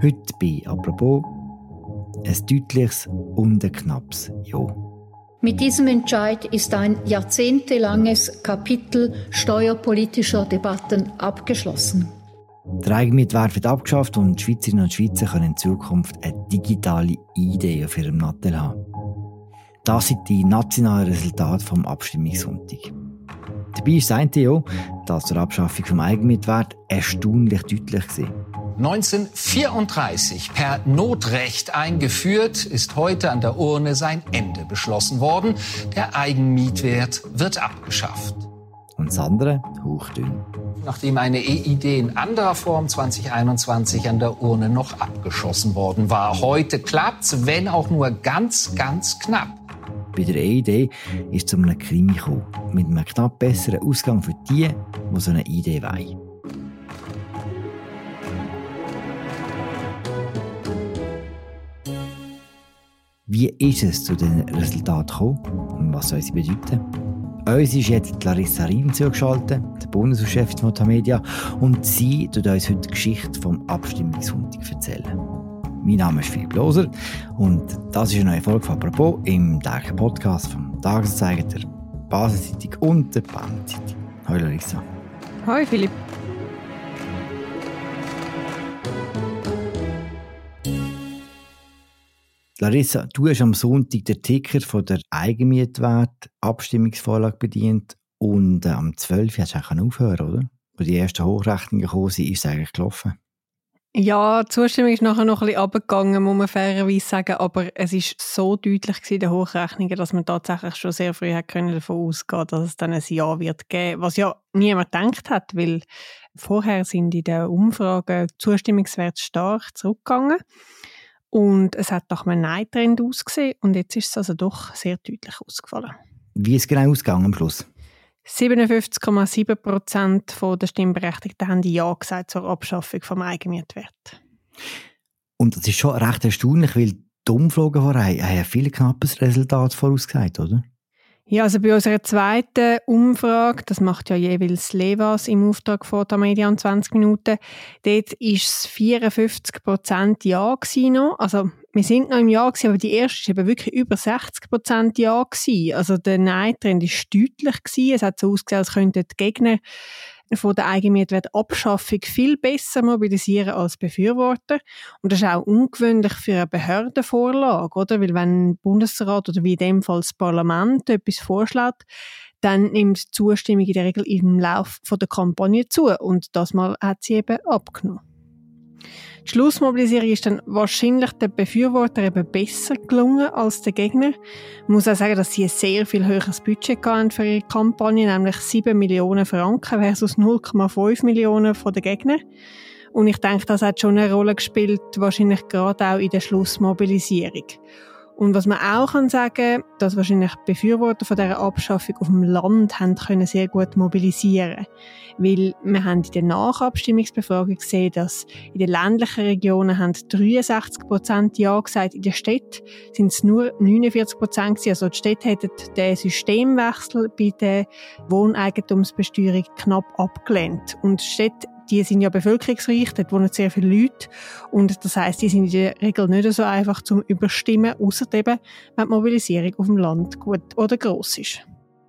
Heute bei «Apropos» ein deutliches und ein knappes Ja. Mit diesem Entscheid ist ein jahrzehntelanges Kapitel steuerpolitischer Debatten abgeschlossen. Der Eigenmitwert wird abgeschafft und die Schweizerinnen und Schweizer können in Zukunft eine digitale ID auf ihrem Nattel haben. Das sind die nationalen Resultate vom Abstimmungssonntag. Dabei ist das eine Ja, das zur Abschaffung vom Eigenmitwert erstaunlich deutlich war. 1934 per Notrecht eingeführt, ist heute an der Urne sein Ende beschlossen worden. Der Eigenmietwert wird abgeschafft. Und das andere hauchdünn. Nachdem eine EID in anderer Form 2021 an der Urne noch abgeschossen worden war. Heute klappt's, wenn auch nur ganz, ganz knapp. Bei der EID ist es zu einem Krimi gekommen, mit einem knapp besseren Ausgang für die so eine ID wollen. Wie ist es zu den Resultaten gekommen und was soll sie bedeuten? Uns ist jetzt Larissa Riem zugeschaltet, der Bundeshauschefin von Tamedia, und sie tut uns heute die Geschichte vom Abstimmungssonntag erzählen. Mein Name ist Philipp Loser und das ist eine neue Folge von «Apropos» im täglichen Podcast vom Tagesanzeiger, der Basel-Zeitung und der Bern-Zeitung. Hallo Larissa. Hallo Philipp. Larissa, du hast am Sonntag den Ticker von der Eigenmietwert-Abstimmungsvorlage bedient und am 12. hast du auch aufhören, oder? Als die ersten Hochrechnungen gekommen sind, ist es eigentlich gelaufen. Ja, die Zustimmung ist nachher noch ein bisschen runtergegangen, muss man fairerweise sagen, aber es war so deutlich in den Hochrechnungen, dass man tatsächlich schon sehr früh davon ausgehen, dass es dann ein Ja wird geben, was ja niemand gedacht hat, weil vorher sind in den Umfragen die Zustimmungswerte stark zurückgegangen. Und es hat nach einem Nein-Trend ausgesehen und jetzt ist es also doch sehr deutlich ausgefallen. Wie ist es genau ausgegangen am Schluss? 57,7% der Stimmberechtigten haben Ja gesagt zur Abschaffung des Eigenmietwerts. Und das ist schon recht erstaunlich, weil die Umfragen vorher haben ein viel knappes Resultat vorausgesagt, oder? Ja, also bei unserer zweiten Umfrage, das macht ja jeweils Levas im Auftrag von Tamedia an 20 Minuten, dort war es 54% Ja noch. Also wir sind noch im Ja gewesen, aber die erste war eben wirklich über 60% Ja gewesen. Also der Nein-Trend war deutlich gewesen. Es hat so ausgesehen, als könnten die Gegner von der Eigenmietwertabschaffung viel besser mobilisieren als Befürworter. Und das ist auch ungewöhnlich für eine Behördenvorlage, oder? Weil wenn der Bundesrat oder wie in dem Fall das Parlament etwas vorschlägt, dann nimmt die Zustimmung in der Regel im Laufe der Kampagne zu. Und das Mal hat sie eben abgenommen. Die Schlussmobilisierung ist dann wahrscheinlich den Befürwortern eben besser gelungen als den Gegnern. Ich muss auch sagen, dass sie ein sehr viel höheres Budget hatten für ihre Kampagne, nämlich 7 Millionen Franken versus 0,5 Millionen von den Gegnern. Und ich denke, das hat schon eine Rolle gespielt, wahrscheinlich gerade auch in der Schlussmobilisierung. Und was man auch sagen kann, dass wahrscheinlich die Befürworter von dieser Abschaffung auf dem Land haben können sehr gut mobilisieren. Weil wir haben in der Nachabstimmungsbefragung gesehen, dass in den ländlichen Regionen haben 63% Ja gesagt, in den Städten sind es nur 49% gewesen. Also die Städte hätten den Systemwechsel bei der Wohneigentumsbesteuerung knapp abgelehnt. Und die Städte, die sind ja bevölkerungsreich, dort wohnen sehr viele Leute und das heisst, die sind in der Regel nicht so einfach zum Überstimmen, ausser eben, wenn die Mobilisierung auf dem Land gut oder gross ist.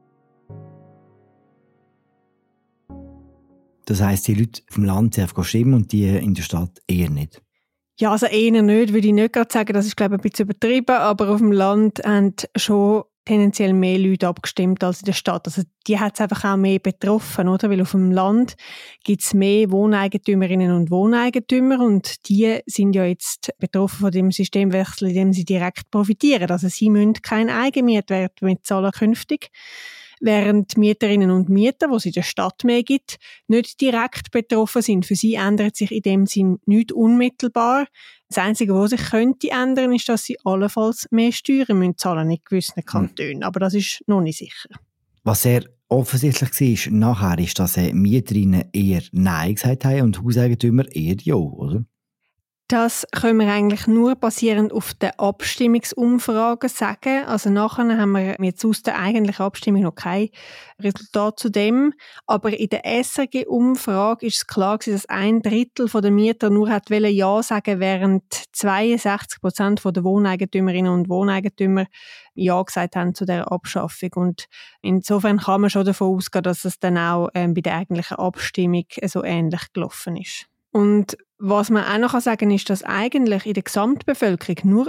Das heisst, die Leute vom Land einfach stimmen und die in der Stadt eher nicht? Ja, also eher nicht, würde ich nicht gerade sagen, das ist glaube ich ein bisschen übertrieben, aber auf dem Land haben schon tendenziell mehr Leute abgestimmt als in der Stadt. Also die hat es einfach auch mehr betroffen, oder? Weil auf dem Land gibt es mehr Wohneigentümerinnen und Wohneigentümer und die sind ja jetzt betroffen von dem Systemwechsel, in dem sie direkt profitieren. Also sie müssen keinen Eigenmietwert mehr zahlen künftig, während Mieterinnen und Mieter, die es in der Stadt mehr gibt, nicht direkt betroffen sind. Für sie ändert sich in dem Sinn nichts unmittelbar. Das Einzige, was sich könnte ändern, ist, dass sie allenfalls mehr Steuern müssen zahlen in gewissen Kantonen. Aber das ist noch nicht sicher. Was sehr offensichtlich war nachher, ist, dass Mieterinnen eher Nein gesagt haben und Hauseigentümer eher Ja, oder? Das können wir eigentlich nur basierend auf den Abstimmungsumfragen sagen. Also nachher haben wir jetzt aus der eigentlichen Abstimmung noch kein Resultat zu dem. Aber in der SRG-Umfrage ist es klar gewesen, dass 1/3 der Mieter nur hat Ja sagen, während 62% der Wohneigentümerinnen und Wohneigentümer Ja gesagt haben zu der Abschaffung. Und insofern kann man schon davon ausgehen, dass es dann auch bei der eigentlichen Abstimmung so ähnlich gelaufen ist. Und was man auch noch sagen kann, ist, dass eigentlich in der Gesamtbevölkerung nur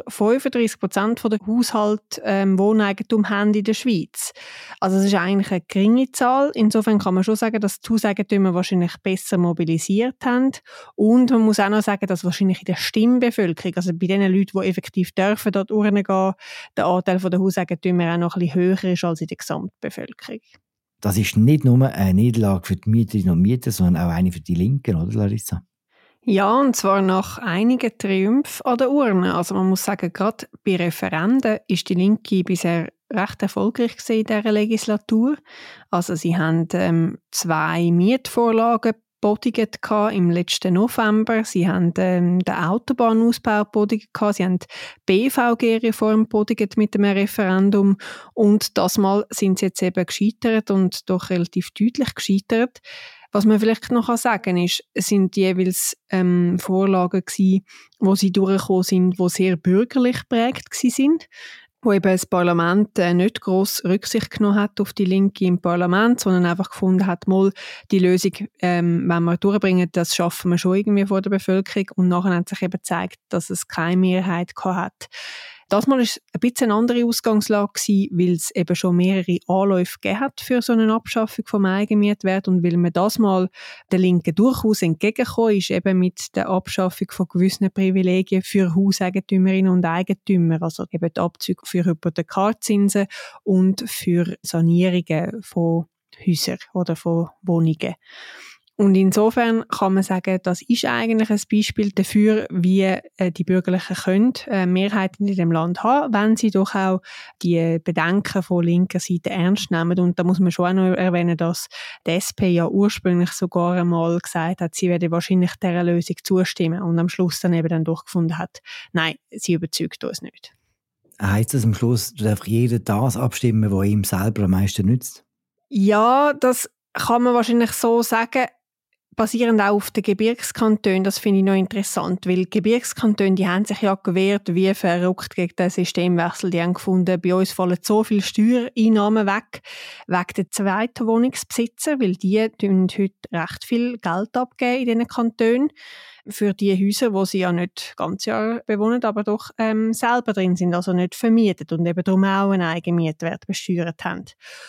35% der Haushalte Wohneigentum haben in der Schweiz. Also es ist eigentlich eine geringe Zahl. Insofern kann man schon sagen, dass die Hauseigentümer wahrscheinlich besser mobilisiert haben. Und man muss auch noch sagen, dass wahrscheinlich in der Stimmbevölkerung, also bei den Leuten, die effektiv dürfen dort durchgehen, der Anteil der Hauseigentümer auch noch ein bisschen höher ist als in der Gesamtbevölkerung. Das ist nicht nur eine Niederlage für die Mieterinnen und Mieter, sondern auch eine für die Linken, oder Larissa? Ja, und zwar nach einigen Triumphen an der Urne. Also man muss sagen, gerade bei Referenden ist die Linke bisher recht erfolgreich gewesen in dieser Legislatur. Also sie haben 2 Mietvorlagen bodigt im letzten November. Sie haben den Autobahnausbau bodigt. Sie haben die BVG-Reform bodigt mit dem Referendum. Und das Mal sind sie jetzt eben gescheitert und doch relativ deutlich gescheitert. Was man vielleicht noch sagen kann, ist, es sind jeweils Vorlagen gewesen, wo sie durchgekommen sind, die sehr bürgerlich geprägt sind, wo eben das Parlament nicht gross Rücksicht genommen hat auf die Linke im Parlament, sondern einfach gefunden hat, mal die Lösung, wenn wir durchbringen, das schaffen wir schon irgendwie vor der Bevölkerung. Und nachher hat sich eben gezeigt, dass es keine Mehrheit gehabt hat. Das Mal war es ein bisschen eine andere Ausgangslage gewesen, weil es eben schon mehrere Anläufe gegeben hat für so eine Abschaffung vom Eigenmietwert und weil man das Mal der Linken durchaus entgegengekommen ist, eben mit der Abschaffung von gewissen Privilegien für Hauseigentümerinnen und Eigentümer, also eben die Abzüge für Hypothekarzinsen und für Sanierungen von Häusern oder von Wohnungen. Und insofern kann man sagen, das ist eigentlich ein Beispiel dafür, wie die Bürgerlichen können Mehrheiten in dem Land haben, wenn sie doch auch die Bedenken von linker Seite ernst nehmen. Und da muss man schon auch noch erwähnen, dass die SP ja ursprünglich sogar einmal gesagt hat, sie werde wahrscheinlich dieser Lösung zustimmen und am Schluss dann eben dann durchgefunden hat, nein, sie überzeugt uns nicht. Heisst das am Schluss, darf jeder das abstimmen, was ihm selber am meisten nützt? Ja, das kann man wahrscheinlich so sagen. Basierend auch auf den Gebirgskantonen, das finde ich noch interessant, weil Gebirgskantone, die haben sich ja gewehrt, wie verrückt gegen den Systemwechsel. Die haben gefunden, bei uns fallen so viele Steuereinnahmen weg, wegen der zweiten Wohnungsbesitzer, weil die tun heute recht viel Geld abgeben in diesen Kantonen für die Häuser, die sie ja nicht ganz Jahr bewohnen, aber doch selber drin sind, also nicht vermietet und eben darum auch einen Eigenmietwert besteuert haben.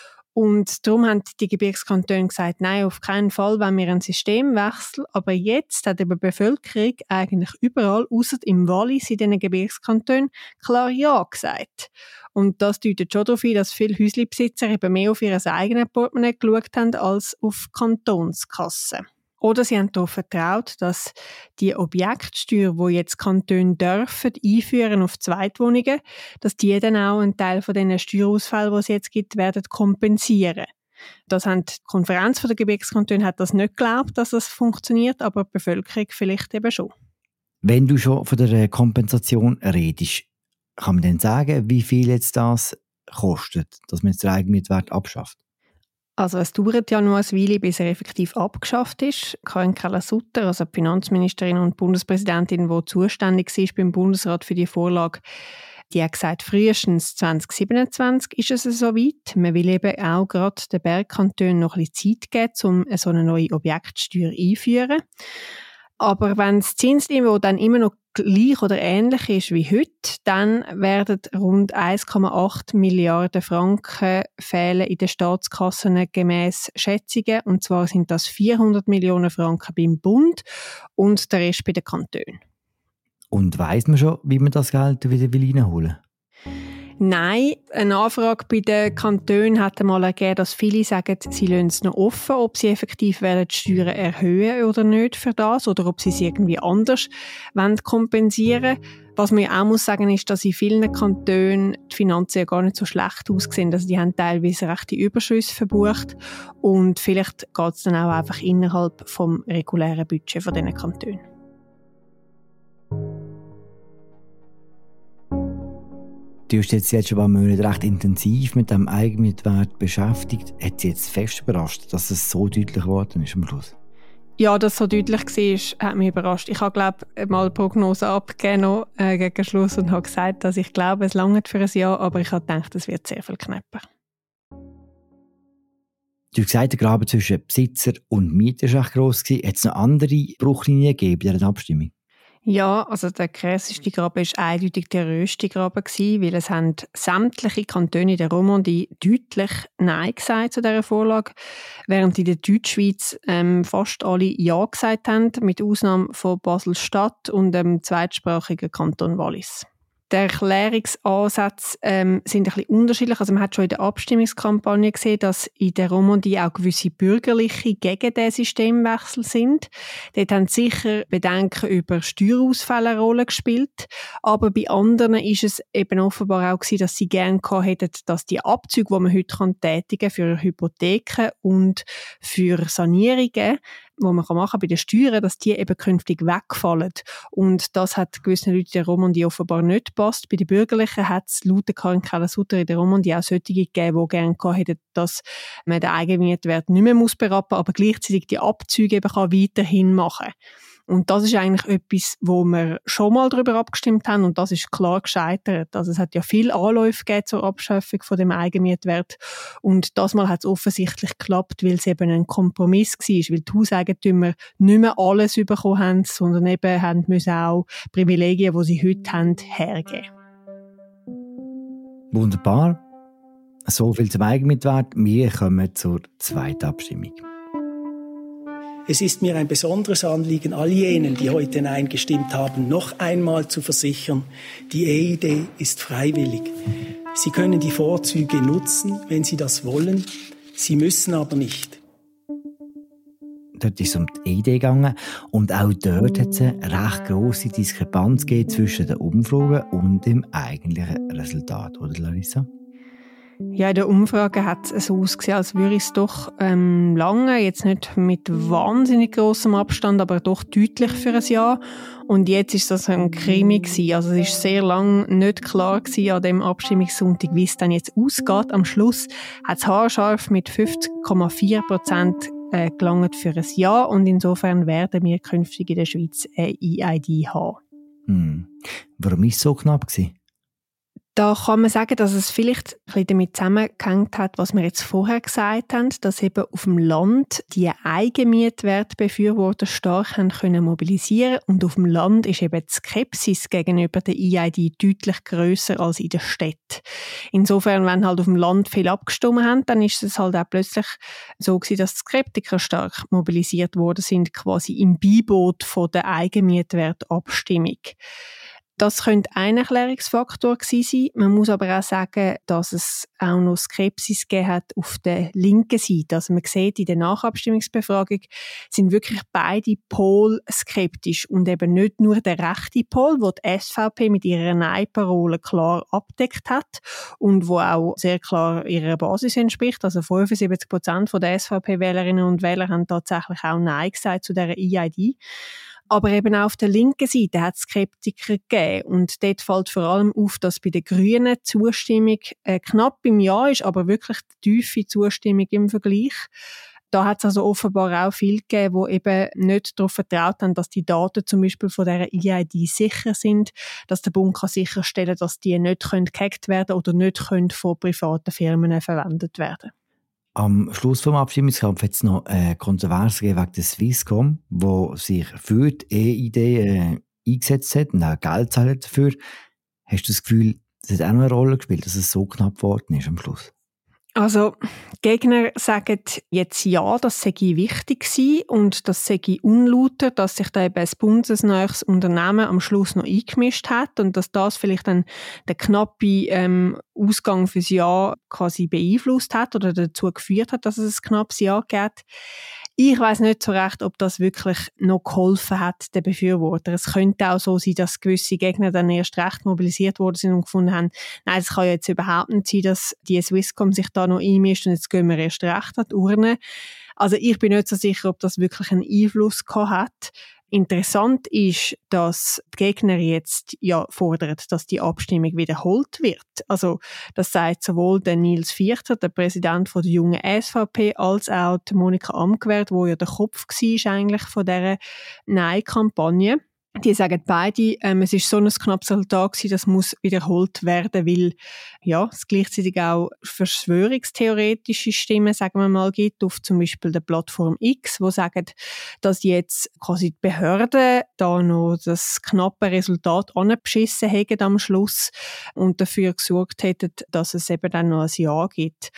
Und darum haben die Gebirgskantone gesagt, nein, auf keinen Fall wollen wir einen Systemwechsel. Aber jetzt hat die Bevölkerung eigentlich überall, ausser im Wallis, in diesen Gebirgskantonen, klar Ja gesagt. Und das deutet schon darauf hin, dass viele Häuslebesitzer eben mehr auf ihr eigenes Portemonnaie geschaut haben, als auf Kantonskassen. Oder sie haben darauf vertraut, dass die Objektsteuer, die jetzt Kantone dürfen, einführen auf Zweitwohnungen, dass die dann auch einen Teil von diesen Steuerausfällen, die es jetzt gibt, werden kompensieren. Das haben die Konferenz der Gebirgskantone hat das nicht geglaubt, dass das funktioniert, aber die Bevölkerung vielleicht eben schon. Wenn du schon von der Kompensation redest, kann man denn sagen, wie viel jetzt das kostet, dass man jetzt den Eigenmietwert abschafft? Also es dauert ja nur eine Weile, bis er effektiv abgeschafft ist. Karin Keller-Sutter, also die Finanzministerin und Bundespräsidentin, die zuständig war beim Bundesrat für die Vorlage, die hat gesagt, frühestens 2027 ist es soweit. Man will eben auch gerade den Bergkantonen noch ein bisschen Zeit geben, um so eine neue Objektsteuer einzuführen. Aber wenn das Zinsniveau dann immer noch gleich oder ähnlich ist wie heute, dann werden rund 1,8 Milliarden Franken fehlen in den Staatskassen gemäss Schätzungen. Und zwar sind das 400 Millionen Franken beim Bund und der Rest bei den Kantonen. Und weiss man schon, wie man das Geld wieder reinholen will? Nein, eine Anfrage bei den Kantonen hat einmal ergeben, dass viele sagen, sie lassen es noch offen, ob sie effektiv die Steuern erhöhen oder nicht für das, oder ob sie es irgendwie anders kompensieren wollen. Was man ja auch muss sagen, ist, dass in vielen Kantonen die Finanzen ja gar nicht so schlecht aussehen. Also die haben teilweise rechte Überschüsse verbucht und vielleicht geht es dann auch einfach innerhalb vom regulären Budget von diesen Kantonen. Du hast jetzt schon ein paar Monate recht intensiv mit dem Eigenmitwert beschäftigt. Hat Sie jetzt fest überrascht, dass es so deutlich geworden ist am Schluss? Ja, dass es so deutlich war, hat mich überrascht. Ich habe, glaube ich, mal eine Prognose abgegeben gegen Schluss und habe gesagt, dass ich glaube, es reicht für ein Jahr, aber ich habe gedacht, es wird sehr viel knapper. Du hast gesagt, der Graben zwischen Besitzer und Mieter war echt gross. Hat es noch andere Bruchlinien gegeben bei dieser Abstimmung? Ja, also der krasseste Graben war eindeutig der Rösti-Graben, weil es haben sämtliche Kantone der Romandie deutlich Nein gesagt zu dieser Vorlage, während in der Deutschschweiz fast alle Ja gesagt haben, mit Ausnahme von Basel-Stadt und dem zweitsprachigen Kanton Wallis. Die Erklärungsansätze sind ein bisschen unterschiedlich. Also man hat schon in der Abstimmungskampagne gesehen, dass in der Romandie auch gewisse Bürgerliche gegen den Systemwechsel sind. Dort haben sicher Bedenken über Steuerausfälle eine Rolle gespielt. Aber bei anderen ist es eben offenbar auch gewesen, dass sie gerne hätten, dass die Abzüge, die man heute tätigen kann für Hypotheken und für Sanierungen, die man machen kann bei den Steuern, dass die eben künftig wegfallen. Und das hat gewissen Leuten in der Romandie offenbar nicht gepasst. Bei den Bürgerlichen hat es laut Karin Keller-Sutter in der Romandie auch solche gegeben, die gerne hätten, dass man den Eigenmietwert nicht mehr berappen muss, aber gleichzeitig die Abzüge eben weiterhin machen kann. Und das ist eigentlich etwas, wo wir schon mal darüber abgestimmt haben und das ist klar gescheitert. Also es hat ja viele Anläufe gegeben zur Abschaffung von dem Eigenmietwert und das Mal hat es offensichtlich geklappt, weil es eben ein Kompromiss war, weil die Hauseigentümer nicht mehr alles bekommen haben, sondern eben haben müssen auch Privilegien, die sie heute haben, hergeben. Wunderbar. So viel zum Eigenmietwert. Wir kommen zur zweiten Abstimmung. Es ist mir ein besonderes Anliegen, all jenen, die heute Nein gestimmt haben, noch einmal zu versichern, die EID ist freiwillig. Sie können die Vorzüge nutzen, wenn Sie das wollen. Sie müssen aber nicht. Dort ist es um die EID gegangen und auch dort hat es eine recht grosse Diskrepanz gegeben zwischen den Umfragen und dem eigentlichen Resultat, oder Larissa? Ja, in der Umfrage hat es so ausgesehen, als würde es doch lange, jetzt nicht mit wahnsinnig grossem Abstand, aber doch deutlich für ein Ja. Und jetzt ist das ein Krimi gewesen. Also es ist sehr lange nicht klar gewesen an dem Abstimmungssonntag, wie es dann jetzt ausgeht. Am Schluss hat es haarscharf mit 50,4% gelangt für ein Ja. Und insofern werden wir künftig in der Schweiz eine EID haben. Warum war es so knapp gewesen? Da kann man sagen, dass es vielleicht ein bisschen damit zusammengehängt hat, was wir jetzt vorher gesagt haben, dass eben auf dem Land die Eigenmietwertbefürworter stark haben können mobilisieren und auf dem Land ist eben die Skepsis gegenüber der EID deutlich grösser als in der Stadt. Insofern, wenn halt auf dem Land viel abgestimmt haben, dann ist es halt auch plötzlich so gewesen, dass die Skeptiker stark mobilisiert worden sind, quasi im Beiboot von der Eigenmietwertabstimmung. Das könnte ein Erklärungsfaktor gewesen sein. Man muss aber auch sagen, dass es auch noch Skepsis gegeben hat auf der linken Seite. Also man sieht, in der Nachabstimmungsbefragung sind wirklich beide Pole skeptisch und eben nicht nur der rechte Pol, wo die SVP mit ihrer Nein-Parole klar abdeckt hat und wo auch sehr klar ihrer Basis entspricht. Also 75% der SVP-Wählerinnen und Wähler haben tatsächlich auch Nein gesagt zu dieser EID. Aber eben auch auf der linken Seite hat es Skeptiker gegeben. Und dort fällt vor allem auf, dass bei den Grünen die Zustimmung knapp im Ja ist, aber wirklich die tiefe Zustimmung im Vergleich. Da hat es also offenbar auch viele gegeben, die eben nicht darauf vertraut haben, dass die Daten zum Beispiel von dieser EID sicher sind, dass der Bund kann sicherstellen kann, dass die nicht gehackt werden oder nicht von privaten Firmen verwendet werden. Am Schluss des Abstimmungskampfs hat es noch eine Kontroverse wegen der Swisscom, die sich für die EID eingesetzt hat und auch Geld zahlt dafür. Hast du das Gefühl, das hat auch noch eine Rolle gespielt, dass es so knapp geworden ist am Schluss? Also, Gegner sagen jetzt ja, das sei wichtig gewesen und das sei unlauter, dass sich da eben ein bundesnahes Unternehmen am Schluss noch eingemischt hat und dass das vielleicht dann den knappen Ausgang fürs Jahr quasi beeinflusst hat oder dazu geführt hat, dass es ein knappes Jahr gibt. Ich weiss nicht so recht, ob das wirklich noch geholfen hat, den Befürworter. Es könnte auch so sein, dass gewisse Gegner dann erst recht mobilisiert worden sind und gefunden haben, nein, es kann ja jetzt überhaupt nicht sein, dass die Swisscom sich da noch einmischt und jetzt gehen wir erst recht an die Urne. Also ich bin nicht so sicher, ob das wirklich einen Einfluss gehabt hat. Interessant ist, dass die Gegner jetzt ja fordern, dass die Abstimmung wiederholt wird. Also das sagt sowohl der Nils Vierter, der Präsident von der jungen SVP, als auch die Monika Amgwert, wo ja der Kopf war eigentlich von dieser Nein-Kampagne. Die sagen beide, es ist so ein knappes Resultat gewesen, das muss wiederholt werden, weil ja, es gleichzeitig auch verschwörungstheoretische Stimmen, sagen wir mal, gibt, auf zum Beispiel der Plattform X, wo sagen, dass jetzt quasi die Behörden da noch das knappe Resultat anbeschissen haben am Schluss und dafür gesorgt hätten, dass es eben dann noch ein Ja gibt.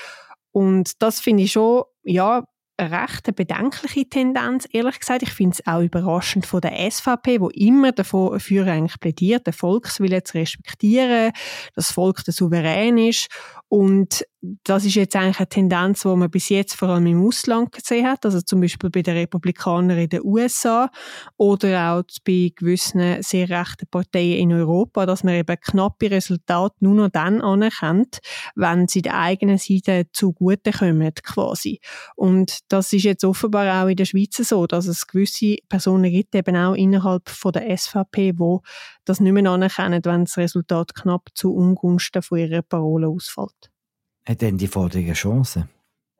Und das finde ich schon, ja, eine recht bedenkliche Tendenz, ehrlich gesagt. Ich finde es auch überraschend von der SVP, wo immer dafür eigentlich plädiert, den Volkswillen zu respektieren, dass das Volk der Souverän ist. Und das ist jetzt eigentlich eine Tendenz, die man bis jetzt vor allem im Ausland gesehen hat, also zum Beispiel bei den Republikanern in den USA oder auch bei gewissen sehr rechten Parteien in Europa, dass man eben knappe Resultate nur noch dann anerkennt, wenn sie der eigenen Seite zugutekommen, quasi. Und das ist jetzt offenbar auch in der Schweiz so, dass es gewisse Personen gibt, eben auch innerhalb von der SVP, die das nicht mehr anerkennen, wenn das Resultat knapp zu Ungunsten von ihrer Parole ausfällt. Hat denn die Forderung eine Chance?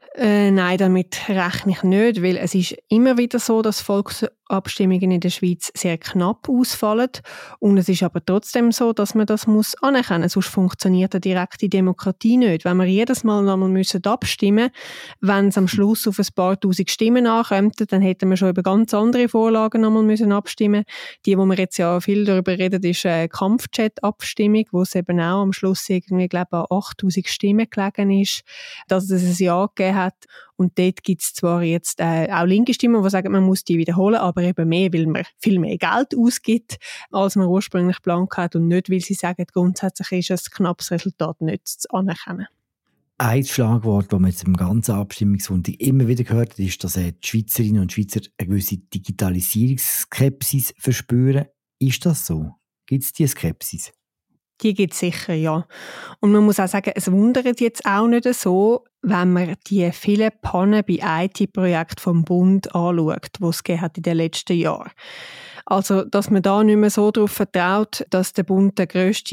Nein, damit rechne ich nicht, weil es ist immer wieder so, dass Volksabstimmungen in der Schweiz sehr knapp ausfallen. Und es ist aber trotzdem so, dass man das muss anerkennen muss. Sonst funktioniert eine direkte Demokratie nicht. Wenn wir jedes Mal nochmal abstimmen müssen, wenn es am Schluss auf ein paar tausend Stimmen ankommt, dann hätten wir schon über ganz andere Vorlagen nochmal abstimmen müssen. Die, wo wir jetzt ja viel darüber reden, ist eine Kampfchat-Abstimmung, wo es eben auch am Schluss irgendwie, glaube ich, an 8000 Stimmen gelegen ist, dass es ein Ja gegeben hat. Und dort gibt es zwar jetzt auch linke Stimmen, die sagen, man muss die wiederholen, aber eben mehr, weil man viel mehr Geld ausgibt, als man ursprünglich geplant hat und nicht, weil sie sagen, grundsätzlich ist ein knappes Resultat nicht zu anerkennen. Ein Schlagwort, das man jetzt im ganzen Abstimmungssonntag immer wieder gehört hat, ist, dass die Schweizerinnen und Schweizer eine gewisse Digitalisierungsskepsis verspüren. Ist das so? Gibt es diese Skepsis? Die gibt es sicher, ja. Und man muss auch sagen, es wundert jetzt auch nicht so, wenn man die vielen Pannen bei IT-Projekten vom Bund anschaut, die es gegeben hat in den letzten Jahren. Also, dass man da nicht mehr so darauf vertraut, dass der Bund der grösste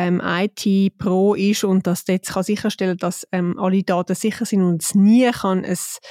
IT-Pro ist und dass der jetzt sicherstellen kann, dass alle Daten sicher sind und es nie kann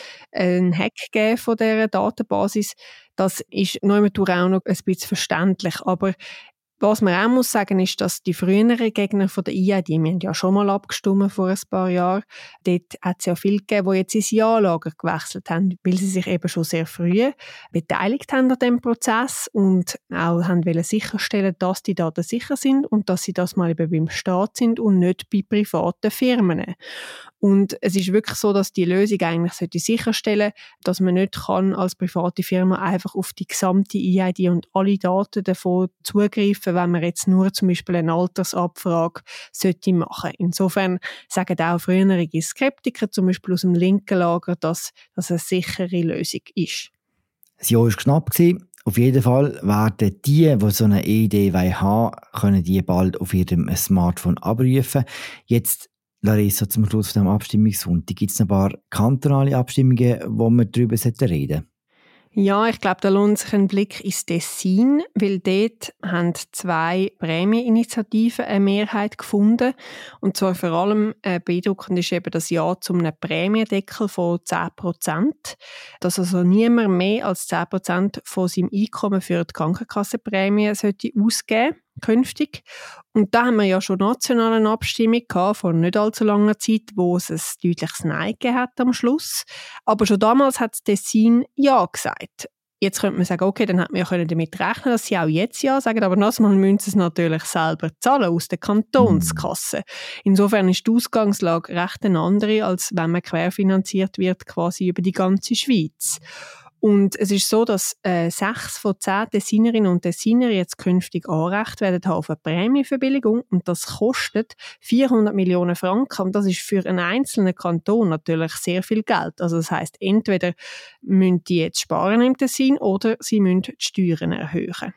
einen Hack geben von dieser Datenbasis. Das ist noch auch noch ein bisschen verständlich. Aber was man auch muss sagen, ist, dass die früheren Gegner von der IA, die haben ja schon mal abgestimmt vor ein paar Jahren, dort hat es ja viele gegeben, die jetzt ins Ja-Lager gewechselt haben, weil sie sich eben schon sehr früh beteiligt haben an diesem Prozess und auch haben wollen sicherstellen, dass die Daten sicher sind und dass sie das mal eben beim Staat sind und nicht bei privaten Firmen. Und es ist wirklich so, dass die Lösung eigentlich sicherstellen sollte, dass man nicht kann als private Firma einfach auf die gesamte EID und alle Daten davon zugreifen, wenn man jetzt nur zum Beispiel eine Altersabfrage machen sollte. Insofern sagen auch frühere Skeptiker, zum Beispiel aus dem linken Lager, dass das eine sichere Lösung ist. Das Jahr war knapp. Auf jeden Fall werden die so eine EID haben, können die bald auf ihrem Smartphone abrufen. Jetzt Larissa, zum Schluss von diesem Abstimmungssonntag, gibt es ein paar kantonale Abstimmungen, wo wir darüber reden sollten? Ja, ich glaube, da lohnt sich ein Blick ins Tessin, weil dort haben 2 Prämieninitiativen eine Mehrheit gefunden. Und zwar vor allem beeindruckend ist eben das Ja zu einem Prämiendeckel von 10%, dass also niemand mehr als 10% von seinem Einkommen für die Krankenkassenprämie sollte ausgeben künftig. Und da haben wir ja schon nationale Abstimmung gehabt, vor nicht allzu langer Zeit, wo es ein deutliches Nein gegeben hat am Schluss. Aber schon damals hat das Tessin Ja gesagt. Jetzt könnte man sagen, okay, dann hätte man ja damit rechnen, dass sie auch jetzt Ja sagen, aber das Mal müssen sie es natürlich selber zahlen, aus der Kantonskasse. Insofern ist die Ausgangslage recht eine andere, als wenn man querfinanziert wird, quasi über die ganze Schweiz. Und es ist so, dass 6 von 10 Tessinerinnen und Tessiner jetzt künftig Anrecht werden haben auf eine Prämienverbilligung und das kostet 400 Millionen Franken und das ist für einen einzelnen Kanton natürlich sehr viel Geld. Also das heisst, entweder müssen die jetzt sparen im Tessin oder sie müssen die Steuern erhöhen.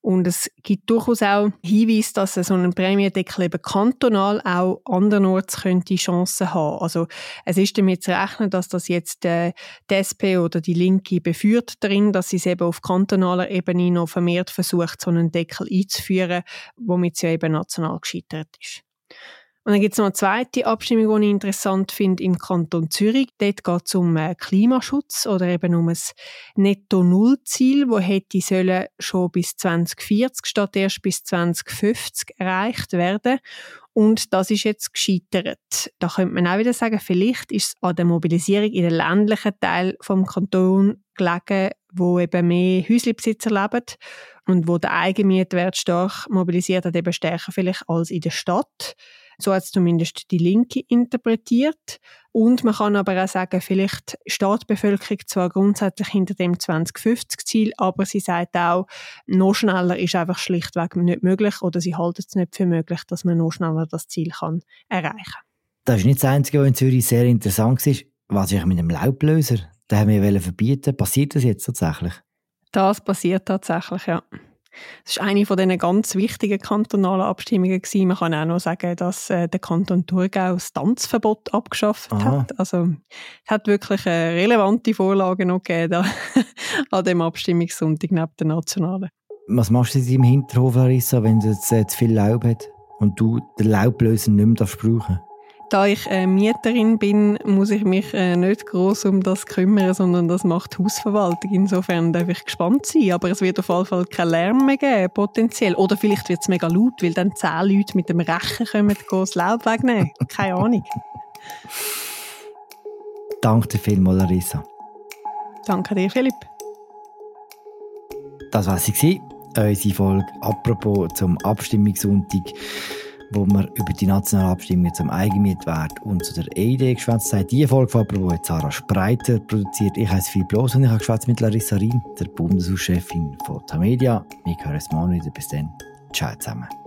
Und es gibt durchaus auch Hinweise, dass so ein Prämiendeckel eben kantonal auch andernorts könnte Chancen haben. Also es ist damit zu rechnen, dass das jetzt die SP oder die Linke beführt darin, dass sie es eben auf kantonaler Ebene noch vermehrt versucht, so einen Deckel einzuführen, womit sie ja eben national gescheitert ist. Und dann gibt es noch eine zweite Abstimmung, die ich interessant finde, im Kanton Zürich. Dort geht es um Klimaschutz oder eben um ein Netto-Null-Ziel, das hätte sollen schon bis 2040 statt erst bis 2050 erreicht werden. Und das ist jetzt gescheitert. Da könnte man auch wieder sagen, vielleicht ist es an der Mobilisierung in den ländlichen Teil vom Kanton gelegen, wo eben mehr Häuslebesitzer leben und wo der Eigenmietwert stark mobilisiert hat, eben stärker vielleicht als in der Stadt. So hat es zumindest die Linke interpretiert. Und man kann aber auch sagen, vielleicht steht die Bevölkerung zwar grundsätzlich hinter dem 2050-Ziel, aber sie sagt auch, noch schneller ist einfach schlichtweg nicht möglich oder sie halten es nicht für möglich, dass man noch schneller das Ziel kann erreichen kann. Das ist nicht das Einzige, was in Zürich sehr interessant ist. Was ist mit dem Laublöser? Den haben wir verbieten. Passiert das jetzt tatsächlich? Das passiert tatsächlich, ja. Das war eine von diesen ganz wichtigen kantonalen Abstimmungen gewesen. Man kann auch noch sagen, dass der Kanton Thurgau das Tanzverbot abgeschafft hat. Also es hat wirklich relevante Vorlagen noch gegeben an dem Abstimmungssonntag neben der nationalen. Was machst du in deinem Hinterhof, Larissa, wenn du jetzt zu viel Laub hast und du den Laublöser nicht mehr brauchen darfst? Da ich Mieterin bin, muss ich mich nicht gross um das kümmern, sondern das macht die Hausverwaltung. Insofern darf ich gespannt sein. Aber es wird auf jeden Fall keinen Lärm mehr geben, potenziell. Oder vielleicht wird es mega laut, weil dann 10 Leute mit dem Rechen kommen, das Laub wegnehmen. Keine Ahnung. Danke dir vielmals, Larissa. Danke dir, Philipp. Das war sie, unsere Folge «Apropos» zum Abstimmungssonntag, wo wir über die nationale Abstimmung zum Eigenmietwert und zu der EID geschwätzt haben. Diese Folge von «Apropos» hat Sarah Spreiter produziert. Ich heiße Philipp Bloss und ich habe geschwätzt mit Larissa Riem, der Bundeshauschefin von Tamedia. Wir hören uns morgen wieder. Bis dann. Ciao zusammen.